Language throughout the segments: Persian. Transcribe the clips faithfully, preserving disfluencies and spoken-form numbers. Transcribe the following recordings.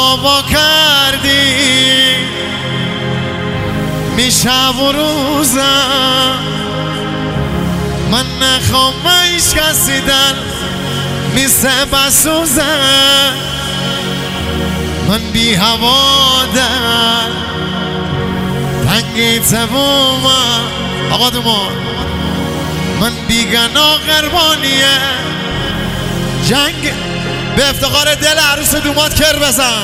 خرابا کردی میشه و روزم من نخوام ایش کسی دل میسه بسوزم من بی هوا دل تنگی تبومم آقا دومان من بیگنا قربانیه جنگ به افتقار دل عروس دومات کر بزن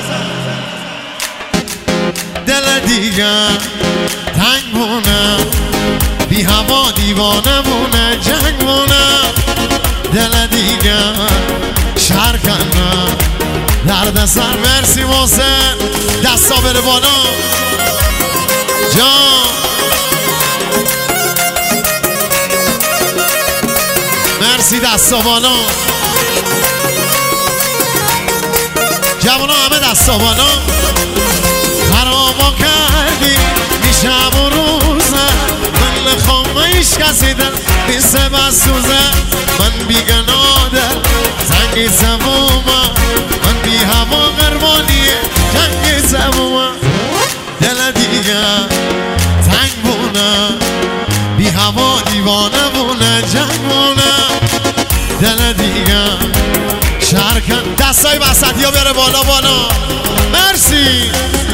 دل دیگه تنگ مونه بی هوا دیوانه مونه جنگ مونه دل دیگه شهر کنه درد سر مرسی محسن دستا بره بالا جان مرسی دستا بالا جوانا همه دستا بالا خرابا کردی میشه و روزه من نخوام ایش کسی دل میسه بسوزه من بیگنا دل زنگی زمومه من بی هوا قربانیه جنگی زمومه دل دیگه تنگ بونه بی هوا دیوانه بونه جنگ بونه دل دیگه شرکن دستای وسطی ها بره بالا بالا مرسی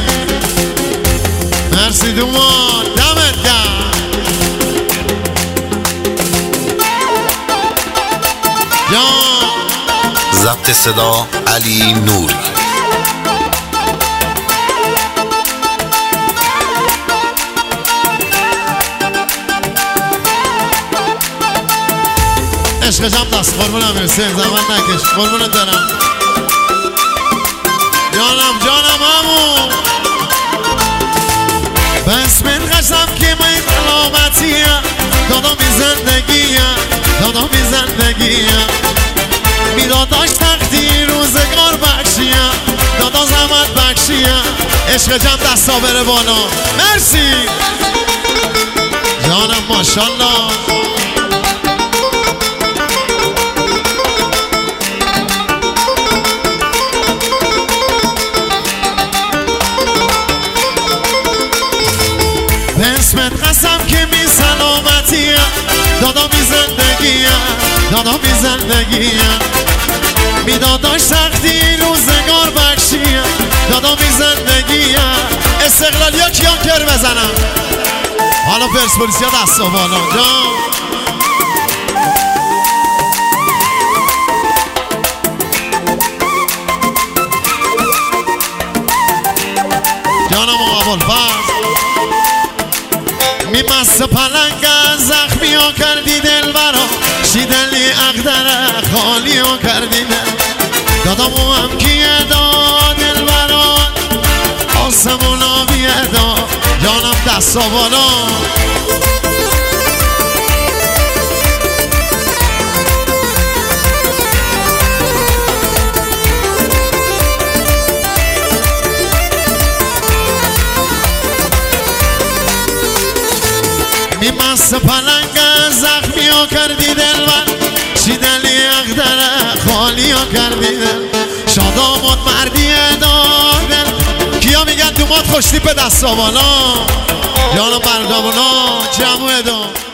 مرسی دومان دمت گرم ضبط صدا علی نوری عشق جم دست قربونم میرسه زمان نکش قربونت دارم جانم جانم همون بس من قسم که من علامتیه دادا بی زندگیه دادا بی زندگیه میداداش تقدیر روزگار بخشیه دادا زحمت بخشیه عشق جم دستا بره بالا مرسی جانم ماشالله اسمت قسم که می سلامتیه دادا بی زندگیه دادا بی زندگیه می داداش سختی روزگار بخشیه دادا بی زندگیه استقلالی ها کیان کر بزنم حالا پرسپولیسی ها دست و بالا جان جانم آقا بلفز می مست پلنگ زخمی ها کردی دل برا شیدلی اقدره خالی ها کردی دل دادامو هم کیه دا دل برا آسمون آبیه دا جانم دستا بالا می مست پلنگ زخمی ها کردی دل من شیدلی اقدره خالی ها کردی دل شادامات مردی دادل کیا میگن دومات خوشتی به دستا بالا جانم برگامونا جمعه دو